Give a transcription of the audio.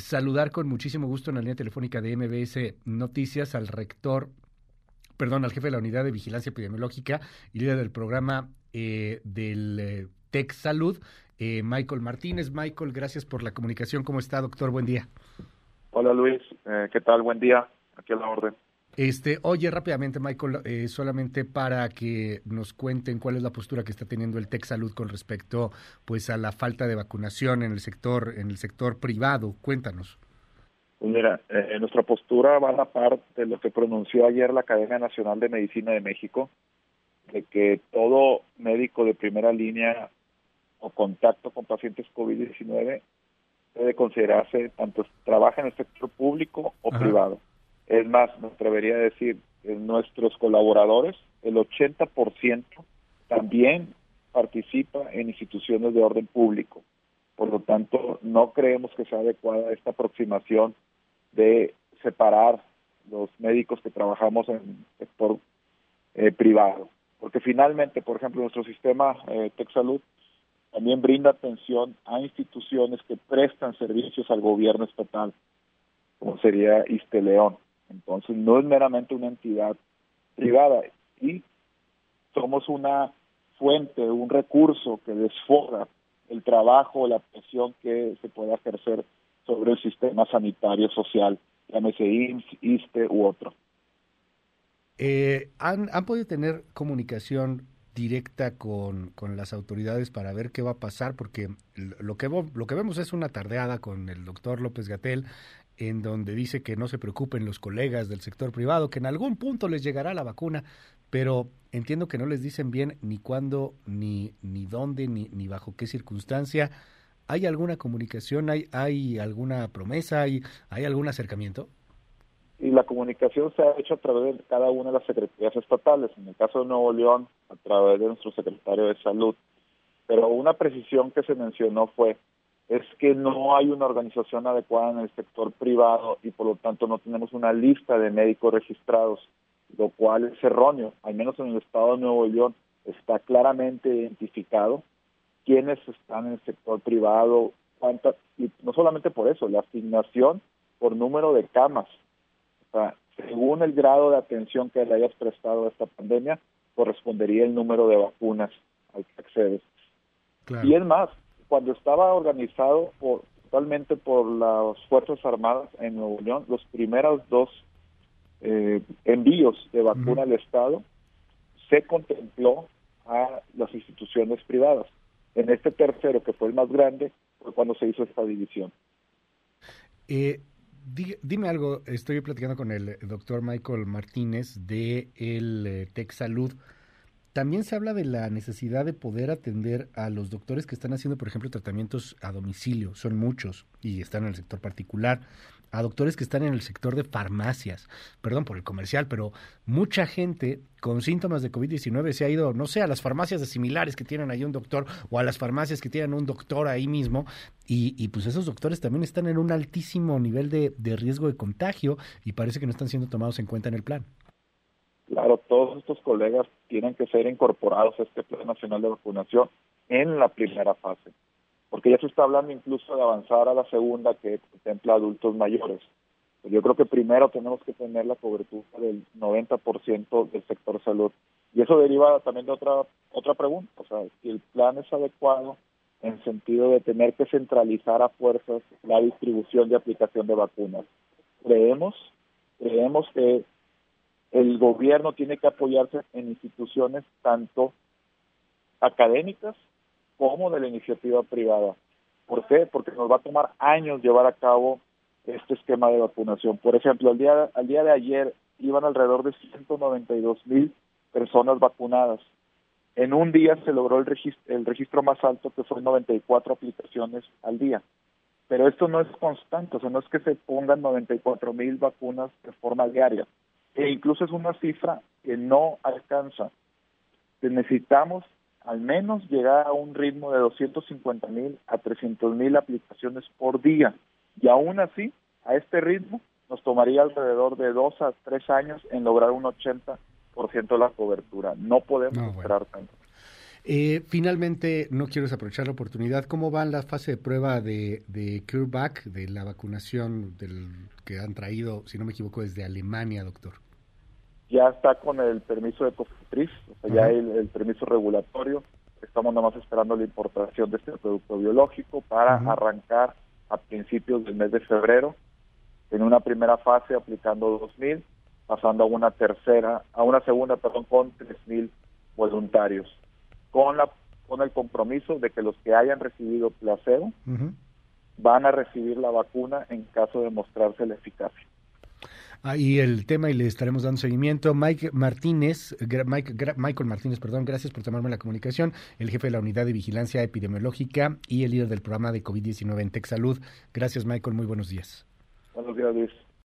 saludar con muchísimo gusto en la línea telefónica de MBS Noticias al al jefe de la Unidad de Vigilancia Epidemiológica y líder del programa del TEC Salud, Michael Martínez. Michael, gracias por la comunicación. ¿Cómo está, doctor? Buen día. Hola, Luis. ¿Qué tal? Buen día. Aquí a la orden. Oye, rápidamente, Michael, solamente para que nos cuenten cuál es la postura que está teniendo el TEC Salud con respecto, pues, a la falta de vacunación en el sector privado. Cuéntanos. Pues mira, nuestra postura va a la par de lo que pronunció ayer la Academia Nacional de Medicina de México, de que todo médico de primera línea o contacto con pacientes COVID-19 debe considerarse tanto trabaja en el sector público o privado. Es más, me atrevería a decir que nuestros colaboradores, el 80% también participa en instituciones de orden público. Por lo tanto, no creemos que sea adecuada esta aproximación de separar los médicos que trabajamos en el sector privado. Porque finalmente, por ejemplo, nuestro sistema TEC Salud también brinda atención a instituciones que prestan servicios al gobierno estatal, como sería ISSSTE León. Entonces, no es meramente una entidad privada y somos una fuente, un recurso que desfoga el trabajo, la presión que se pueda ejercer sobre el sistema sanitario social, llámese IMSS, ISSSTE u otro. ¿Han podido tener comunicación directa con las autoridades para ver qué va a pasar? Porque lo que vemos es una tardeada con el doctor López-Gatell, en donde dice que no se preocupen los colegas del sector privado, que en algún punto les llegará la vacuna, pero entiendo que no les dicen bien ni cuándo, ni dónde, ni bajo qué circunstancia. ¿Hay alguna comunicación? ¿Hay alguna promesa? ¿Hay algún acercamiento? Y la comunicación se ha hecho a través de cada una de las secretarías estatales, en el caso de Nuevo León, a través de nuestro secretario de Salud. Pero una precisión que se mencionó es que no hay una organización adecuada en el sector privado y por lo tanto no tenemos una lista de médicos registrados, lo cual es erróneo. Al menos en el estado de Nuevo León está claramente identificado quiénes están en el sector privado, y no solamente por eso, la asignación por número de camas. O sea, según el grado de atención que le hayas prestado a esta pandemia, correspondería el número de vacunas al que accedes. Claro. Y es más, cuando estaba organizado totalmente por las Fuerzas Armadas en Nuevo León, los primeros 2 envíos de vacuna al Estado se contempló a las instituciones privadas. En este tercero, que fue el más grande, fue cuando se hizo esta división. Dime algo, estoy platicando con el doctor Michael Martínez de el TEC Salud. También se habla de la necesidad de poder atender a los doctores que están haciendo, por ejemplo, tratamientos a domicilio. Son muchos y están en el sector particular. A doctores que están en el sector de farmacias. Perdón por el comercial, pero mucha gente con síntomas de COVID-19 se ha ido, no sé, a las farmacias de similares que tienen ahí un doctor o a las farmacias que tienen un doctor ahí mismo. Y pues esos doctores también están en un altísimo nivel de riesgo de contagio y parece que no están siendo tomados en cuenta en el plan. Claro, todos estos colegas tienen que ser incorporados a este Plan Nacional de Vacunación en la primera fase, porque ya se está hablando incluso de avanzar a la segunda, que contempla adultos mayores. Pues yo creo que primero tenemos que tener la cobertura del 90% del sector salud. Y eso deriva también de otra pregunta, o sea, si el plan es adecuado en el sentido de tener que centralizar a fuerzas la distribución y aplicación de vacunas. Creemos que el gobierno tiene que apoyarse en instituciones tanto académicas como de la iniciativa privada. ¿Por qué? Porque nos va a tomar años llevar a cabo este esquema de vacunación. Por ejemplo, al día de ayer iban alrededor de 192,000 personas vacunadas. En un día se logró el registro más alto, que fue 94 aplicaciones al día. Pero esto no es constante, o sea, no es que se pongan 94,000 vacunas de forma diaria. E incluso es una cifra que no alcanza. Necesitamos al menos llegar a un ritmo de 250,000 a 300,000 aplicaciones por día. Y aún así, a este ritmo, nos tomaría alrededor de 2 a 3 años en lograr un 80% de la cobertura. No podemos esperar tanto. Finalmente, no quiero desaprovechar la oportunidad. ¿Cómo va la fase de prueba de CureVac, de la vacunación que han traído, si no me equivoco, desde Alemania, doctor? Ya está con el permiso de COFEPRIS, o sea, ya el permiso regulatorio. Estamos nomás esperando la importación de este producto biológico para arrancar a principios del mes de febrero, en una primera fase aplicando 2,000, pasando a una segunda, con 3,000 voluntarios, con el compromiso de que los que hayan recibido placebo van a recibir la vacuna en caso de mostrarse la eficacia. Ahí el tema y le estaremos dando seguimiento. Michael Martínez, gracias por tomarme la comunicación, el jefe de la Unidad de Vigilancia Epidemiológica y el líder del programa de COVID-19 en TechSalud. Gracias, Michael, muy buenos días. Buenos días, Luis.